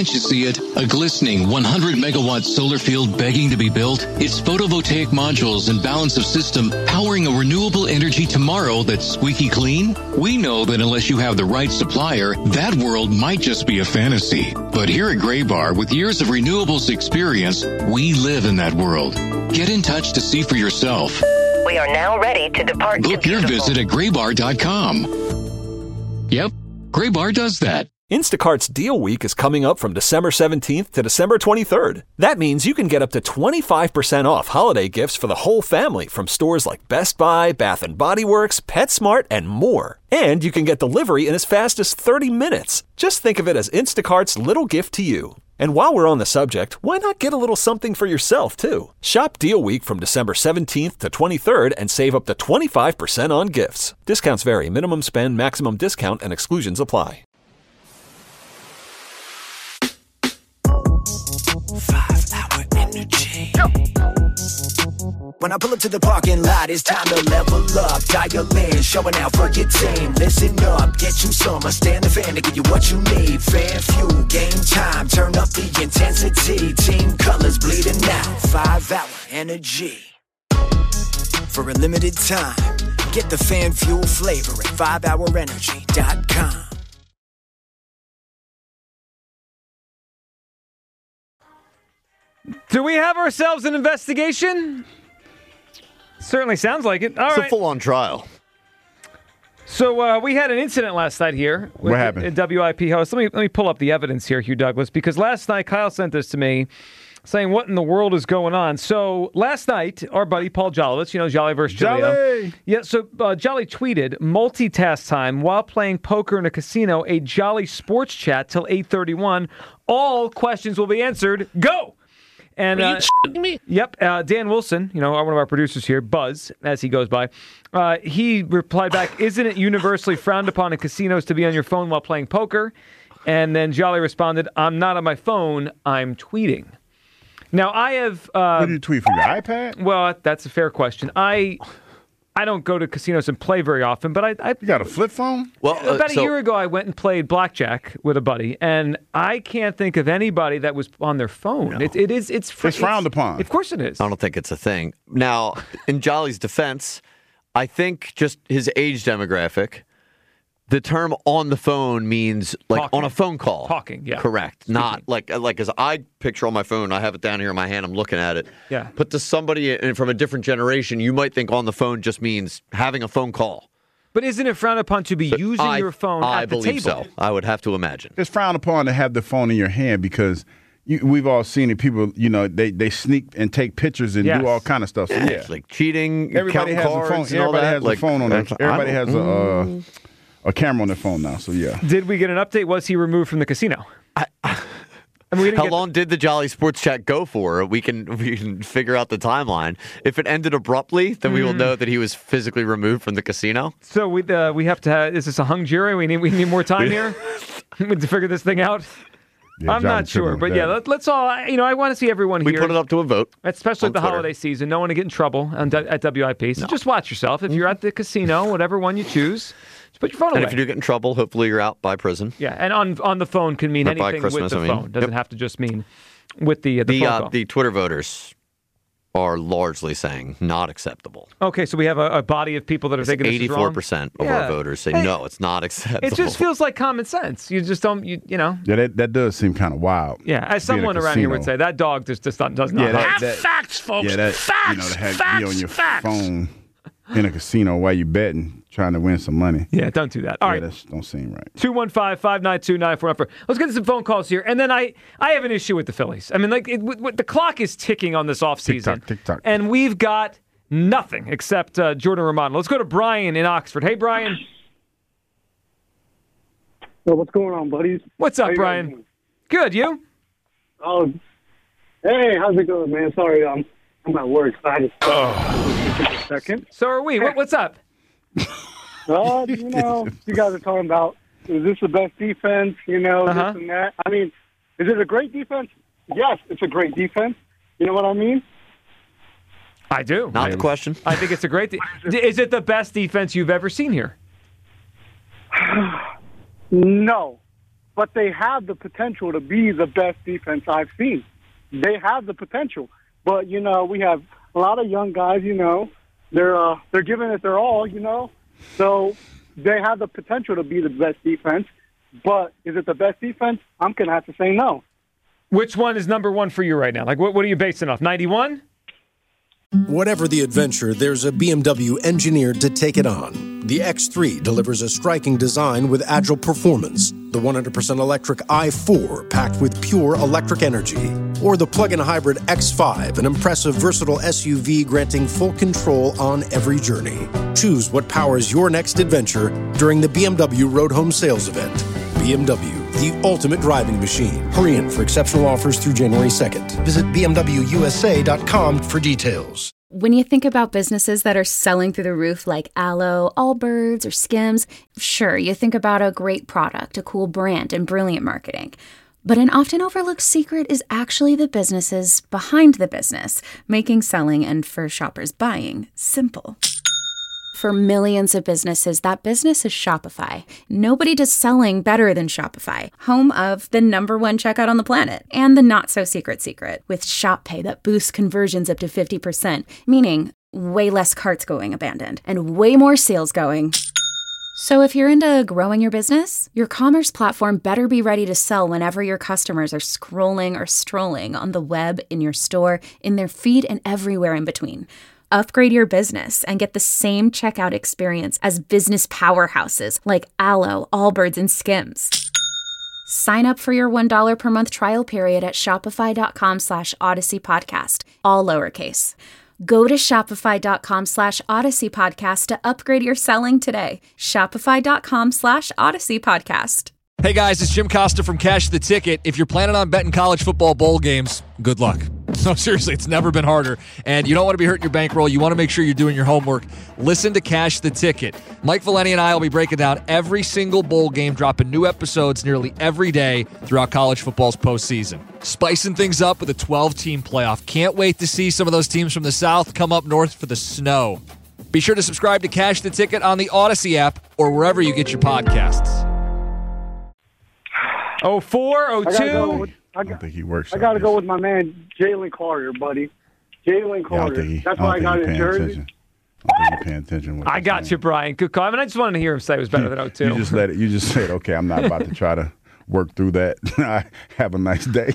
Can't you see it? A glistening 100-megawatt solar field begging to be built? It's photovoltaic modules and balance of system powering a renewable energy tomorrow that's squeaky clean? We know that unless you have the right supplier, that world might just be a fantasy. But here at Graybar, with years of renewables experience, we live in that world. Get in touch to see for yourself. We are now ready to depart. Book your visit at graybar.com. Yep, Graybar does that. Instacart's Deal Week is coming up from December 17th to December 23rd. That means you can get up to 25% off holiday gifts for the whole family from stores like Best Buy, Bath & Body Works, PetSmart, and more. And you can get delivery in as fast as 30 minutes. Just think of it as Instacart's little gift to you. And while we're on the subject, why not get a little something for yourself, too? Shop Deal Week from December 17th to 23rd and save up to 25% on gifts. Discounts vary. Minimum spend, maximum discount, and exclusions apply. 5-hour energy. When I pull up to the parking lot, it's time to level up. Dial in, showing out for your team. Listen up, get you some. I stand the fan to give you what you need. Fan fuel, game time, turn up the intensity. Team colors bleeding out. 5-hour energy. For a limited time, get the fan fuel flavor at 5hourenergy.com. Do we have ourselves an investigation? Certainly sounds like it. All right. It's a full-on trial. So we had an incident last night here. What happened? A WIP host. Let me pull up the evidence here, Hugh Douglas, because last night Kyle sent this to me saying, what in the world is going on? So last night, our buddy Paul Jolowitz, Jolly versus Jolly. Yeah, so Jolly tweeted, multitask time while playing poker in a casino, a Jolly sports chat till 8:31. All questions will be answered. Go! And Are you shitting me? Yep, Dan Wilson, one of our producers here, Buzz, as he goes by, he replied back, isn't it universally frowned upon in casinos to be on your phone while playing poker? And then Jolly responded, I'm not on my phone, I'm tweeting. Now, I have... what do you tweet from your iPad? Well, that's a fair question. I don't go to casinos and play very often, but I You got a flip phone? Well, about a year ago, I went and played blackjack with a buddy, and I can't think of anybody that was on their phone. No. It's frowned upon. Of course it is. I don't think it's a thing. Now, in Jolly's defense, I think just his age demographic, the term on the phone means like Talking. on a phone call. Talking, yeah. Correct. Speaking. Not like as I picture on my phone, I have it down here in my hand, I'm looking at it. Yeah. But to somebody from a different generation, you might think on the phone just means having a phone call. But isn't it frowned upon to be using your phone I at the believe table? so. I would have to imagine. It's frowned upon to have the phone in your hand because we've all seen it. People, they sneak and take pictures and do all kind of stuff. So, yeah. It's like cheating, Everybody has a phone. cards and all Everybody that. has Like, a phone on their. Everybody I has a camera on their phone now. So yeah. Did we get an update? Was he removed from the casino? How long did the Jolly Sports Chat go for? We can figure out the timeline. If it ended abruptly, then we will know that he was physically removed from the casino. So we have to have, is this a hung jury? We need more time here to figure this thing out? Yeah, I'm not sure, but yeah, let's all, I want to see everyone We here. put it up to a vote. Especially on the Twitter. holiday season. No one to get in trouble at WIP. So just watch yourself. If you're at the casino, whatever one you choose, just put your phone away. And if you do get in trouble, hopefully you're out by prison. Yeah, and on the phone can mean Or by anything Christmas, with the phone. Doesn't have to just mean with the phone call. The Twitter voters are largely saying not acceptable. Okay, so we have a body of people that are thinking this is wrong. 84% of our voters say no, it's not acceptable. It just feels like common sense. You just don't, you know. Yeah, that does seem kind of wild. Yeah, as someone around here would say, that dog just does not. Yeah, facts, folks. Yeah, that facts, to have be on your phone in a casino while you betting, trying to win some money. Yeah, don't do that. All right. That don't seem right. 215-592-9494. Let's get to some phone calls here. And then I have an issue with the Phillies. I mean, the clock is ticking on this offseason. Tick-tock. And we've got nothing except Jordan Romano. Let's go to Brian in Oxford. Hey, Brian. So what's going on, buddies? What's up, Brian? Good, you? Oh, hey, how's it going, man? Sorry, I'm at work, so I just take a second. So are we. What's up? You guys are talking about, is this the best defense, this and that. I mean, is it a great defense? Yes, it's a great defense. You know what I mean? I do. Not the question. I think it's a great Is it the best defense you've ever seen here? No. but they have the potential to be the best defense I've seen. They have the potential. But, you know, we have a lot of young guys, you know, they're giving it their all, you know. So they have the potential to be the best defense. But is it the best defense? I'm going to have to say no. Which one is number one for you right now? Like, what are you basing off? 91? Whatever the adventure, there's a BMW engineered to take it on. The X3 delivers a striking design with agile performance. The 100% electric i4 packed with pure electric energy. Or the plug-in hybrid X5, an impressive, versatile SUV granting full control on every journey. Choose what powers your next adventure during the BMW Road Home Sales Event. BMW, the ultimate driving machine. Hurry in for exceptional offers through January 2nd. Visit BMWUSA.com for details. When you think about businesses that are selling through the roof like Aloe, Allbirds, or Skims, sure, you think about a great product, a cool brand, and brilliant marketing. But an often overlooked secret is actually the businesses behind the business, making selling and for shoppers buying simple. For millions of businesses, that business is Shopify. Nobody does selling better than Shopify, home of the #1 checkout on the planet and the not-so-secret secret with Shop Pay that boosts conversions up to 50%, meaning way less carts going abandoned and way more sales going. So if you're into growing your business, your commerce platform better be ready to sell whenever your customers are scrolling or strolling on the web, in your store, in their feed, and everywhere in between. Upgrade your business and get the same checkout experience as business powerhouses like Aloe, Allbirds, and Skims. Sign up for your $1 per month trial period at shopify.com/Odyssey Podcast, all lowercase. Go to shopify.com/Odyssey Podcast to upgrade your selling today. Shopify.com/Odyssey Podcast. Hey guys, it's Jim Costa from Cash the Ticket. If you're planning on betting college football bowl games, good luck. No, seriously, it's never been harder. And you don't want to be hurting your bankroll. You want to make sure you're doing your homework. Listen to Cash the Ticket. Mike Valeni and I will be breaking down every single bowl game, dropping new episodes nearly every day throughout college football's postseason. Spicing things up with a 12-team playoff. Can't wait to see some of those teams from the South come up north for the snow. Be sure to subscribe to Cash the Ticket on the Odyssey app or wherever you get your podcasts. 04, 02. I don't think he works. I got to go with my man, Jalen Carter, buddy. Jalen Carter. That's why I got his jersey. I don't think you're paying attention. I got you, Brian. Good call. I mean, I just wanted to hear him say it was better than 02. You just said, okay, I'm not about to try to work through that. Have a nice day.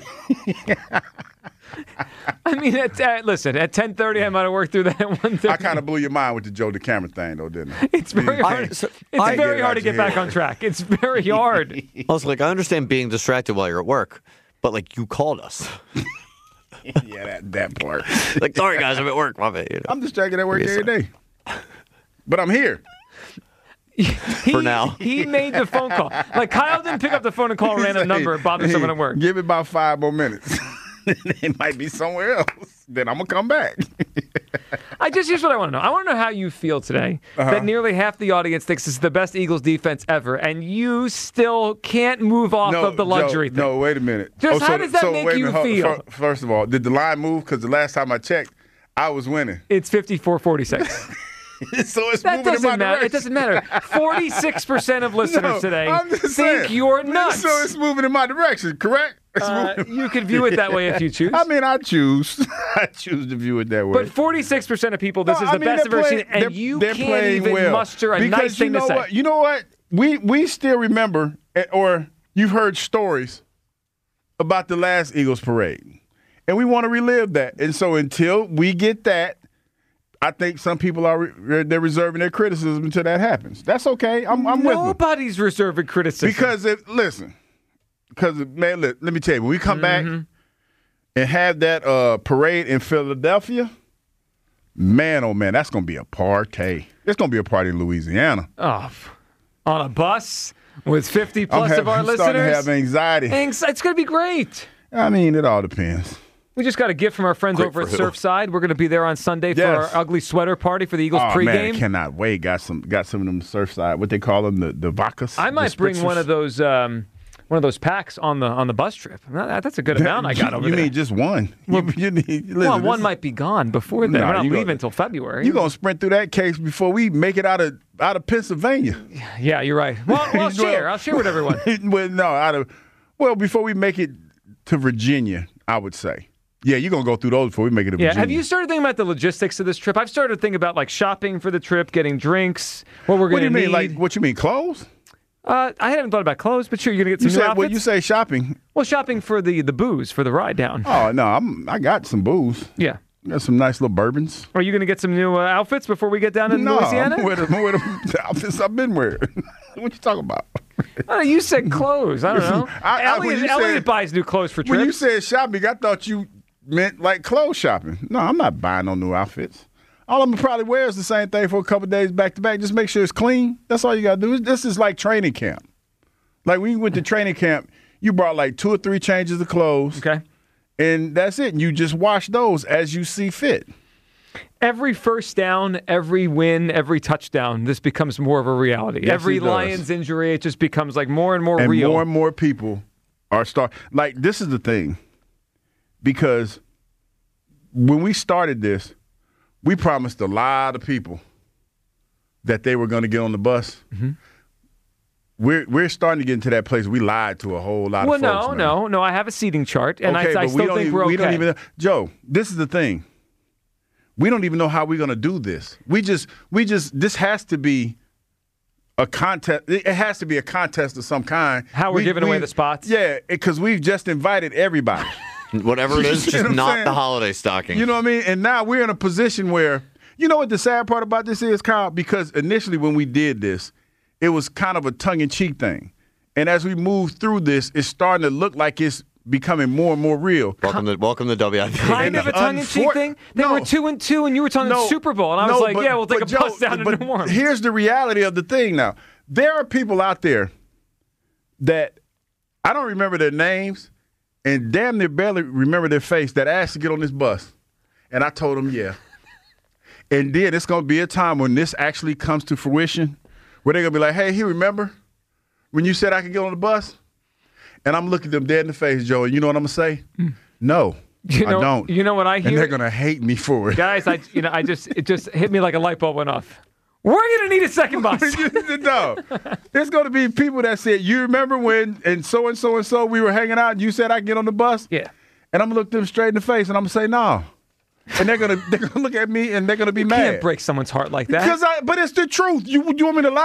I mean, listen, at 10:30, I might have worked through that at 1:30. I kind of blew your mind with the Joe DeCamera thing, though, didn't I? It's very hard. It's very hard to get back on track. It's very hard. Also, I understand being distracted while you're at work, but, you called us. Yeah, that part. Sorry, guys, I'm at work. My bad. I'm distracted at work every day. But I'm here. For now. He made the phone call. Kyle didn't pick up the phone and call a random number and bother someone at work. Give it about 5 more minutes. It might be somewhere else. Then I'm going to come back. Here's what I want to know. I want to know how you feel today that nearly half the audience thinks this is the best Eagles defense ever, and you still can't move off of the luxury thing. No, wait a minute. How does that make you feel? First of all, did the line move? Because the last time I checked, I was winning. It's 54-46. So it's moving in my direction. It doesn't matter. 46% of listeners today think you're nuts. So it's moving in my direction, correct? You can view it that way if you choose. I mean, I choose. I choose to view it that way. But 46% of people, this is the best I've ever seen, and you can't even muster a nice thing to say. You know what? We still remember, or you've heard stories about the last Eagles parade, and we want to relive that. And so until we get that, I think some people they're reserving their criticism until that happens. That's okay. I'm with them. Nobody's reserving criticism. Because man, let me tell you, when we come back and have that parade in Philadelphia, man, oh man, that's going to be a party. It's going to be a party in Louisiana. Oh, on a bus with 50 plus of our listeners. I'm starting to have anxiety. It's going to be great. I mean, it all depends. We just got a gift from our friends over at Surfside. We're going to be there on Sunday for our ugly sweater party for the Eagles pregame. Man, I cannot wait. Got some of them Surfside. What they call them, the vodkas. I might bring one of those one of those packs on the bus trip. That's a good amount I got over there. You mean just one? Well, one might be gone before then. We're not leaving until February. You're going to sprint through that case before we make it out of Pennsylvania. Yeah, you're right. Well, I'll share. I'll share with everyone. Before we make it to Virginia, I would say. Yeah, you're going to go through those before we make it to Virginia. Yeah, have you started thinking about the logistics of this trip? I've started thinking about, like, shopping for the trip, getting drinks, what we're going to need. What you mean, clothes? I haven't thought about clothes, but sure, you're going to get some new outfits? Well, you say shopping. Well, shopping for the booze, for the ride down. Oh, no, I got some booze. Yeah. Got some nice little bourbons. Are you going to get some new outfits before we get down to Louisiana? I'm with the outfits I've been wearing. What you talking about? You said clothes. I don't know. Elliot buys new clothes for trips. When you said shopping, I thought you meant like clothes shopping. No, I'm not buying no new outfits. All I'm going to probably wear is the same thing for a couple of days back to back. Just make sure it's clean. That's all you got to do. This is like training camp. Like when you went to training camp, you brought like 2 or 3 changes of clothes. Okay. And that's it. And you just wash those as you see fit. Every first down, every win, every touchdown, this becomes more of a reality. Yes, every Lions injury, it just becomes like more and more and real. More and more people are like, this is the thing. Because when we started this, we promised a lot of people that they were going to get on the bus. Mm-hmm. We're starting to get into that place. We lied to a whole lot of folks. Well, no. I have a seating chart, and okay, I still think we're okay. We don't even know. Joe, this is the thing. We don't even know how we're going to do this. This has to be a contest. It has to be a contest of some kind. How we're giving away the spots? Yeah, because we've just invited everybody. Whatever it is, just not the holiday stocking. You know what I mean? And now we're in a position where, you know what the sad part about this is, Kyle? Because initially when we did this, it was kind of a tongue-in-cheek thing. And as we move through this, it's starting to look like it's becoming more and more real. Welcome to WIP. Kind of a tongue-in-cheek thing? They were 2-2, and you were talking Super Bowl. And I was like, we'll take a bus down to New Orleans. Here's the reality of the thing now. There are people out there that I don't remember their names and damn near barely remember their face that asked to get on this bus. And I told them, yeah. And then it's going to be a time when this actually comes to fruition where they're going to be like, hey, you remember when you said I could get on the bus? And I'm looking them dead in the face, Joe, and you know what I'm going to say? No, I don't. You know what I hear? And they're going to hate me for it. Guys, it just hit me like a light bulb went off. We're going to need a second bus. No. There's going to be people that said, you remember when and so we were hanging out and you said I could get on the bus? Yeah. And I'm going to look them straight in the face and I'm going to say, no. And they're gonna look at me and they're gonna be mad. You can't break someone's heart like that. But it's the truth. You want me to lie?